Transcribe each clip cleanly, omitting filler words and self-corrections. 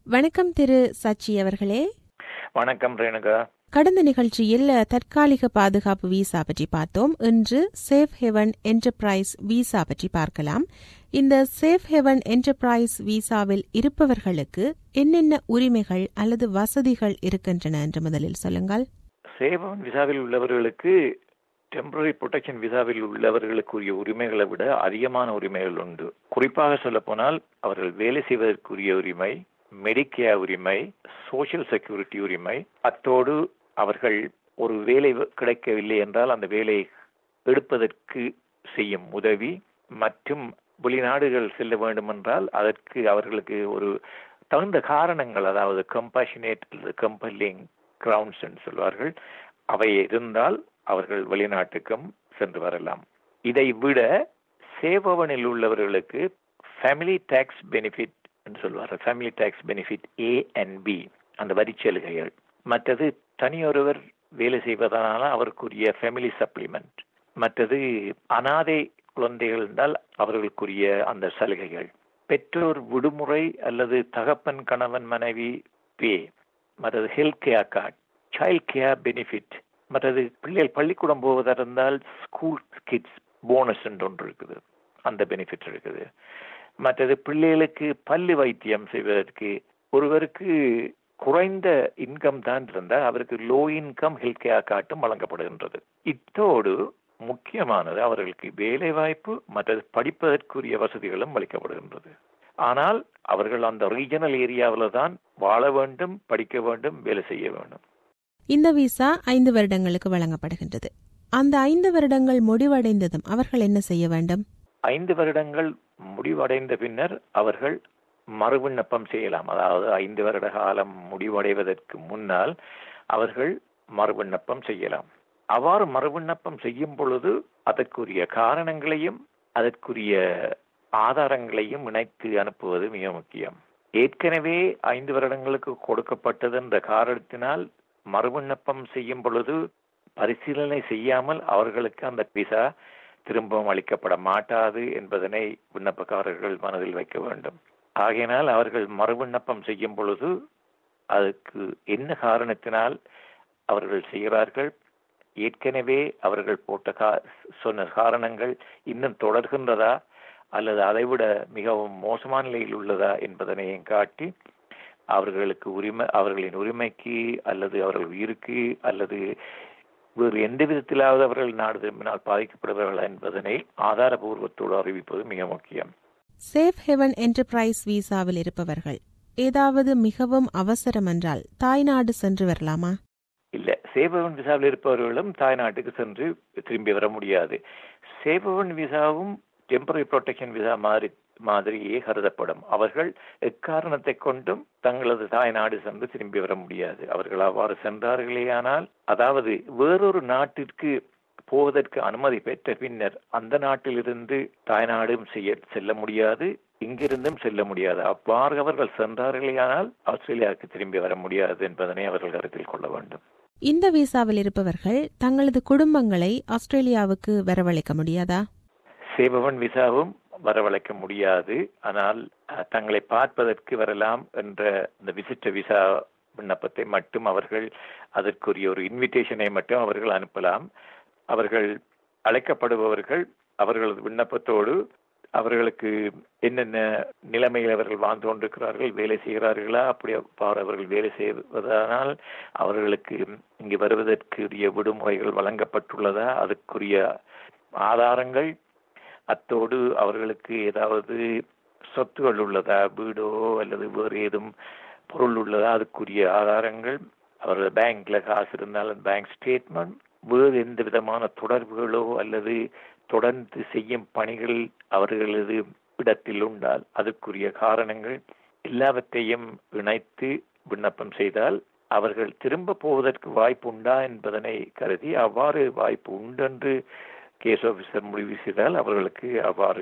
வணக்கம் திரு சச்சி அவர்களே. வணக்கம் ரேணுகா. கடந்த நிகழ்ச்சியில் தற்காலிக பாதுகாப்பு விசா பற்றி பார்த்தோம். இன்று சேஃப் ஹெவன் என்டர்பிரைஸ் விசா பற்றி பார்க்கலாம். இந்த சேஃப் ஹெவன் என்டர்பிரைஸ் விசாவில் இருப்பவர்களுக்கு என்னென்ன உரிமைகள் அல்லது வசதிகள் இருக்கின்றன என்று முதலில் சொல்லுங்கள். சேஃப் ஹெவன் விசாவில் உள்ளவர்களுக்கு டெம்பரரி ப்ரொடெக்ஷன் விசாவில் உள்ளவர்களுக்குரிய உரிமைகளை விட அதிகமான உரிமைகள் உண்டு. குறிப்பாக சொல்ல போனால் அவர்கள் வேலை செய்வதற்குரிய உரிமை, மெடிக்கேர் உரிமை, சோசியல் செக்யூரிட்டி உரிமை, அத்தோடு அவர்கள் ஒரு வேலை கிடைக்கவில்லை என்றால் அந்த வேலையை எடுப்பதற்கு செய்யும் உதவி மற்றும் வெளிநாடுகள் செல்ல வேண்டும் என்றால் அதற்கு அவர்களுக்கு ஒரு தகுந்த காரணங்கள், அதாவது கம்பேஷனேட் கம்பல்லிங் கிரவுண்ட்ஸ் என்று சொல்வார்கள், அவை இருந்தால் அவர்கள் வெளிநாட்டுக்கும் சென்று வரலாம். இதை விட சேவவனில் உள்ளவர்களுக்கு ஃபேமிலி டாக்ஸ் பெனிஃபிட் என்று சொல்வார்கள். Family tax benefit A and B, அந்த வரிச்சலுகைகள். மற்றது தனியொருவர் வேலை செய்வதனால அவருக்குரிய ஃபேமிலி சப்ளிமெண்ட். மற்றது அனாதை குழந்தைகள் என்றால் அவர்களுக்குரிய அந்த சலுகைகள். பெற்றோர் விடுமுறை அல்லது தகப்பன் கணவன் மனைவி பே. மற்றது health care card, child care benefit. மற்றது பிள்ளைகள் பள்ளிக்கூடம் போவதாக இருந்தால் ஸ்கூல் கிட்ஸ் போனஸ் என்று ஒன்று இருக்குது, அந்த பெனிஃபிட் இருக்குது. மற்றது பிள்ளைகளுக்கு பல்லு வைத்தியம் செய்வதற்கு ஒருவருக்கு குறைந்த இன்கம் தான் இருந்தால் அவருக்கு லோ இன்கம் ஹெல்த் கேர் கார்டும் வழங்கப்படுகின்றது. இத்தோடு முக்கியமானது அவர்களுக்கு வேலை வாய்ப்பு மற்றது படிப்பதற்குரிய வசதிகளும் அளிக்கப்படுகின்றது. ஆனால் அவர்கள் அந்த ரீஜனல் ஏரியாவில் தான் வாழ வேண்டும், படிக்க வேண்டும், வேலை செய்ய வேண்டும். இந்த விசா 5 வருடங்களுக்கு வழங்கப்படுகின்றது. அந்த 5 வருடங்கள் முடிவடைந்ததும் அவர்கள் என்ன செய்ய வேண்டும்? 5 வருடங்கள் முடிவடைந்த பின்னர் அவர்கள் மறுவிண்ணப்பம் செய்யலாம். அதாவது 5 வருட காலம் முடிவடைவதற்கு முன்னால் அவர்கள் மறுவிண்ணப்பம் செய்யலாம். அவ்வாறு மறுவிண்ணப்பம் செய்யும் பொழுது அதற்குரிய காரணங்களையும் அதற்குரிய ஆதாரங்களையும் இணைத்து அனுப்புவது மிக முக்கியம். ஏற்கனவே 5 வருடங்களுக்கு கொடுக்கப்பட்டது என்ற காரணத்தினால் மறுவிண்ணப்பம் செய்யும் பொழுது பரிசீலனை செய்யாமல் அவர்களுக்கு அந்த விசா திரும்பவும் அளிக்கப்பட மாட்டாது என்பதனை விண்ணப்பக்காரர்கள் மனதில் வைக்க வேண்டும். ஆகையினால் அவர்கள் மறுவிண்ணப்பம் செய்யும் பொழுது அதுக்கு என்ன காரணத்தினால் அவர்கள் செய்கிறார்கள், ஏற்கனவே அவர்கள் போட்ட சொன்ன காரணங்கள் இன்னும் தொடர்கின்றதா அல்லது அதைவிட மிகவும் மோசமான நிலையில் உள்ளதா என்பதனையும் காட்டி அவர்களுக்கு அவர்களின் உரிமைக்கு அல்லது அவர்கள் உயிருக்கு அல்லது வேறு எந்த விதத்திலாவது அவர்கள் நாடு திரும்பினால் பாதிக்கப்படுவார்கள் என்பதனை ஆதாரபூர்வத்தோடு அறிவிப்பது மிக முக்கியம். சேஃப் ஹெவன் என்டர்பிரைஸ் விசாவில் இருப்பவர்கள் ஏதாவது மிகவும் அவசரம் என்றால் தாய்நாடு சென்று வரலாமா? இல்ல, சேஃப் ஹெவன் விசாவில் இருப்பவர்களும் தாய்நாட்டுக்கு சென்று திரும்பி வர முடியாது. சேஃப் ஹெவன் விசாவும் டெம்பரரி ப்ரொடெக்ஷன் விசா மாதிரியே கருதப்படும். அவர்கள் எக்காரணத்தை கொண்டும் தங்களது தாய்நாடு சென்று திரும்பி வர முடியாது. அவர்கள் அவ்வாறு சென்றார்களேயானால், அதாவது வேறொரு நாட்டிற்கு போவதற்கு அனுமதி பெற்ற பின்னர் அந்த நாட்டிலிருந்து தாய்நாடும் செல்ல முடியாது, இங்கிருந்தும் செல்ல முடியாது. அவ்வாறு அவர்கள் சென்றார்களேயானால் ஆஸ்திரேலியாவுக்கு திரும்பி வர முடியாது என்பதனை அவர்கள் கருத்தில் கொள்ள வேண்டும். இந்த விசாவில் இருப்பவர்கள் தங்களது குடும்பங்களை ஆஸ்திரேலியாவுக்கு வரவழைக்க முடியாதா? சேவவன் விசாவும் வரவழைக்க முடியாது. ஆனால் தங்களை பார்ப்பதற்கு வரலாம் என்ற இந்த விசிட்ட விசா விண்ணப்பத்தை மட்டும் அவர்கள் அதற்குரிய ஒரு இன்விடேஷனை மட்டும் அவர்கள் அனுப்பலாம். அவர்கள் அழைக்கப்படுபவர்கள் அவர்களது விண்ணப்பத்தோடு அவர்களுக்கு என்னென்ன நிலைமையில் அவர்கள் வாழ்ந்து கொண்டிருக்கிறார்கள், வேலை செய்கிறார்களா, அப்படி அவர்கள் வேலை செய்வதனால் அவர்களுக்கு இங்கு வருவதற்குரிய விடுமுறைகள் வழங்கப்பட்டுள்ளதா, அதற்குரிய ஆதாரங்கள், அத்தோடு அவர்களுக்கு ஏதாவது சொத்துகள் உள்ளதா, வீடோ அல்லது வேறு ஏதும் பொருள் உள்ளதா, அதுக்குரிய ஆதாரங்கள், அவர்கள் பேங்க்ல காசு இருந்தாலும் பேங்க் ஸ்டேட்மெண்ட், வேறு எந்த விதமான தொடர்புகளோ அல்லது தொடர்ந்து செய்யும் பணிகள் அவர்களது இடத்தில் உண்டால் அதற்குரிய காரணங்கள் எல்லாவற்றையும் இணைத்து விண்ணப்பம் செய்தால் அவர்கள் திரும்ப போவதற்கு வாய்ப்பு உண்டா என்பதனை கருதி அவ்வாறு வாய்ப்பு உண்டென்று கேஸ் ஆபீசர் முடிவு செய்தால் அவர்களுக்கு அவ்வாறு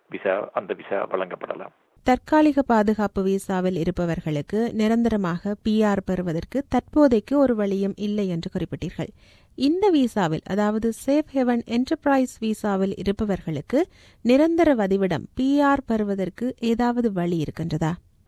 அந்த விசா வழங்கப்படலாம். தற்காலிக பாதுகாப்பு விசாவில் இருப்பவர்களுக்கு நிரந்தரமாக PR பெறுவதற்கு தற்போதைக்கு ஒரு வழியும் இல்லை என்று குறிப்பிட்டீர்கள். இந்த விசாவில், அதாவது சேஃப் ஹெவன் என்டர்பிரைஸ் விசாவில் இருப்பவர்களுக்கு நிரந்தர வதிவிடம் PR பெறுவதற்கு ஏதாவது வழி இருக்கின்றதா?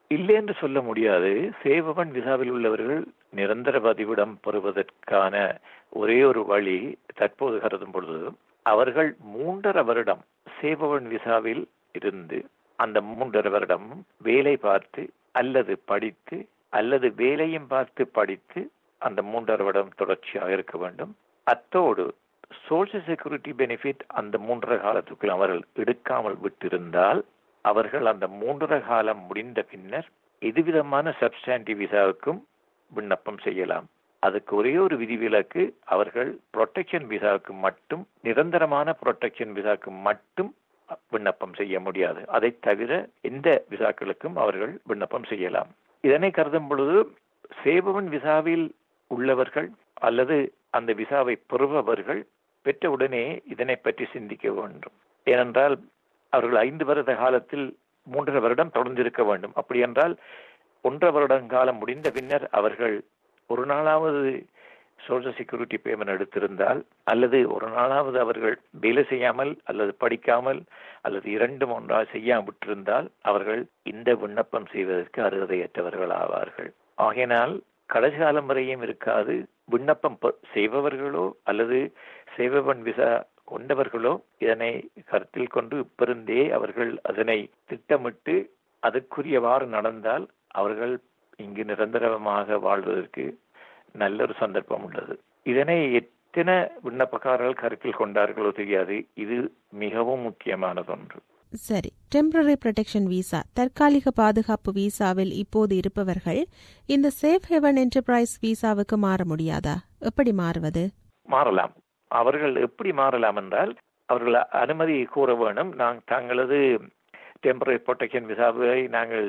இல்லை என்று சொல்ல முடியாது. சேவவன் விசாவில் உள்ளவர்கள் நிரந்தர பதிவிடம் பெறுவதற்கான ஒரே ஒரு வழி தற்போது கருதும் பொழுது அவர்கள் 3.5 வருடம் சேவவன் விசாவில் இருந்து அந்த 3.5 வருடம் வேலை பார்த்து அல்லது படித்து அல்லது வேலையும் பார்த்து படித்து அந்த 3.5 வருடம் தொடர்ச்சியாக இருக்க வேண்டும். அத்தோடு சோசியல் செக்யூரிட்டி பெனிஃபிட் அந்த 3.5 காலத்துக்குள் அவர்கள் எடுக்காமல் விட்டிருந்தால் அவர்கள் அந்த 3.5 காலம் முடிந்த பின்னர் எதுவிதமான சப்ஸ்டாண்டிவ் விசாவுக்கும் விண்ணப்பம் செய்யலாம். அதுக்கு ஒரே ஒரு விதிவிலக்கு, அவர்கள் புரொடெக்ஷன் விசாவுக்கு மட்டும், நிரந்தரமான புரொடெக்ஷன் விசாவுக்கு மட்டும் விண்ணப்பம் செய்ய முடியாது. அதை தவிர எந்த விசாக்களுக்கும் அவர்கள் விண்ணப்பம் செய்யலாம். இதனை கருதும் பொழுது சேவவன் விசாவில் உள்ளவர்கள் அல்லது அந்த விசாவை பெறுபவர்கள் பெற்றவுடனே இதனை பற்றி சிந்திக்க வேண்டும். ஏனென்றால் அவர்கள் 5 வருட காலத்தில் 3.5 வருடம் தொடர்ந்திருக்க வேண்டும். அப்படி என்றால் 1.5 வருடம் காலம் முடிந்த பின்னர் அவர்கள் ஒரு நாளாவது சோசியல் செக்யூரிட்டி பேமெண்ட் எடுத்திருந்தால் அல்லது ஒரு நாளாவது அவர்கள் வேலை செய்யாமல் அல்லது படிக்காமல் அல்லது 2 ஒன்றாக செய்யாவிட்டிருந்தால் அவர்கள் இந்த விண்ணப்பம் செய்வதற்கு அருகதையற்றவர்கள் ஆவார்கள். ஆகையினால் கடைசி காலம் வரையும் இருக்காது. விண்ணப்பம் செய்பவர்களோ அல்லது சேவவன் விசா கொண்டவர்களோ இதனை கருத்தில் கொண்டு இப்பருந்தே அவர்கள் அதனை திட்டமிட்டு அதற்குரியவாறு நடந்தால் அவர்கள் இங்கு நிரந்தரமாக வாழ்வதற்கு நல்ல ஒரு சந்தர்ப்பம் உள்ளது. இதனை எத்தனை விண்ணப்பக்காரர்கள் கருத்தில் கொண்டார்களோ தெரியாது. இது மிகவும் முக்கியமானது ஒன்று. சரி, டெம்பரரி ப்ரொடெக்ஷன் விசா, தற்காலிக பாதுகாப்பு விசாவில் இப்போது இருப்பவர்கள் இந்த சேஃப் ஹெவன் என்டர்பிரைஸ் விசாவுக்கு மாற முடியாதா? எப்படி மாறுவது? மாறலாம். அவர்கள் எப்படி மாறலாம் என்றால் அவர்கள் அனுமதி கூற வேணும். தங்களது டெம்பரரி ப்ரொடெக்ஷன் விசாவை நாங்கள்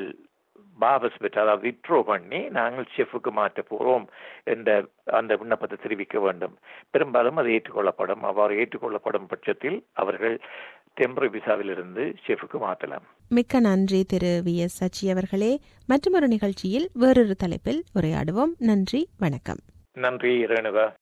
வாபஸ் பெற்று, அதாவது வித்ட்ரோ பண்ணி நாங்கள் ஷெஃபுக்கு மாற்ற போகிறோம் என்ற அந்த விண்ணப்பத்தை தெரிவிக்க வேண்டும். பெரும்பாலும் அது ஏற்றுக்கொள்ளப்படும். அவ்வாறு ஏற்றுக்கொள்ளப்படும் பட்சத்தில் அவர்கள் டெம்பரரி விசாவில் இருந்து ஷெஃபுக்கு மாற்றலாம். மிக்க நன்றி திரு VS சச்சி அவர்களே. மற்றொரு நிகழ்ச்சியில் வேறொரு தலைப்பில் உரையாடுவோம். நன்றி, வணக்கம். நன்றி ரேணுகா.